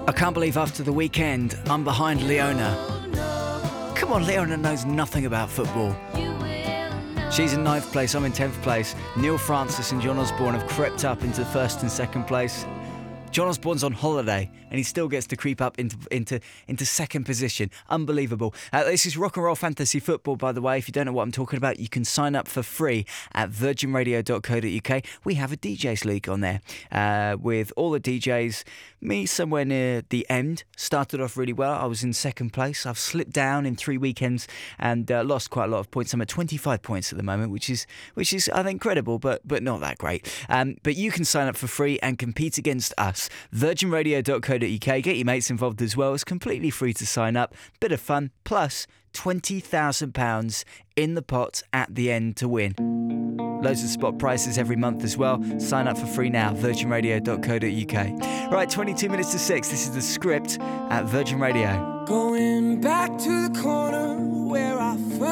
I can't believe after the weekend, I'm behind Leona. Come on, Leona knows nothing about football. She's in 9th place, I'm in 10th place. Neil Francis and John Osborne have crept up into 1st and 2nd place. John Osborne's on holiday and he still gets to creep up into 2nd position. Unbelievable. This is Rock and Roll Fantasy Football, by the way. If you don't know what I'm talking about, you can sign up for free at virginradio.co.uk. We have a DJs League on there with all the DJs. Me somewhere near the end. Started off really well. I was in 2nd place. I've slipped down in 3 weekends and lost quite a lot of points. I'm at 25 points at the moment, which is I think credible, but not that great. But you can sign up for free and compete against us. virginradio.co.uk. Get your mates involved as well. It's completely free to sign up. Bit of fun. Plus £20,000 in the pot at the end to win. Loads of spot prices every month as well. Sign up for free now. virginradio.co.uk. Right, 22 minutes to 6. This is The Script at Virgin Radio. Going back to the corner where I first